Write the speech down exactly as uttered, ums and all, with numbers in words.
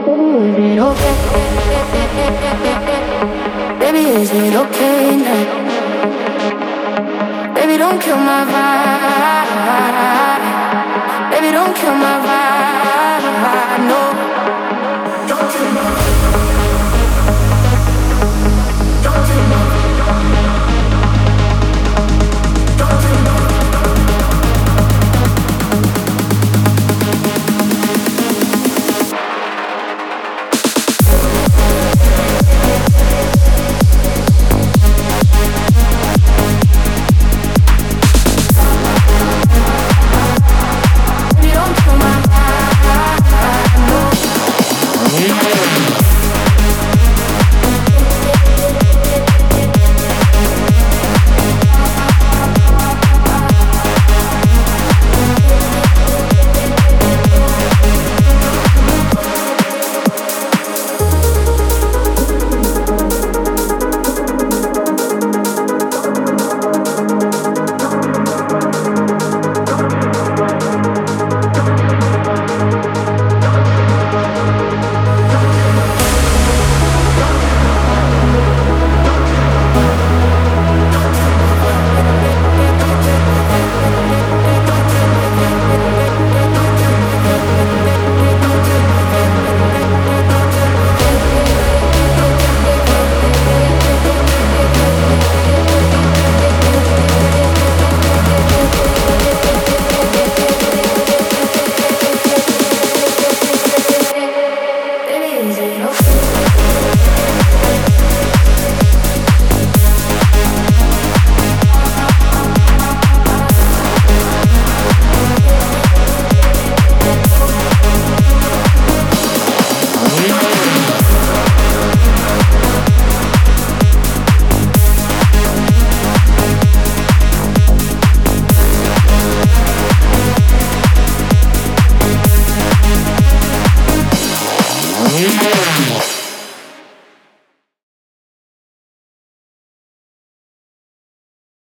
it okay? Baby, is it okay now? Baby, don't kill my vibe. Baby, don't kill my vibe. No, don't kill my vibe. Don't kill my vibe. Don't kill my vibe. Yeah.